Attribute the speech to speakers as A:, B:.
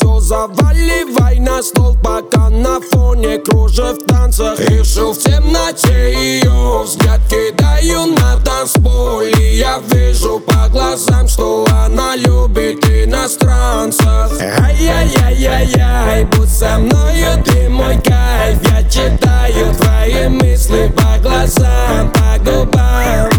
A: все заваливай на стол, пока на фоне кружев в танцах. Решил в темноте ее взгляд кидаю на танцполе. Я вижу по глазам, что она любит иностранцев. Ай-яй-яй-яй-яй, будь со мною, ты мой кайф. Я читаю твои мысли по глазам, по губам.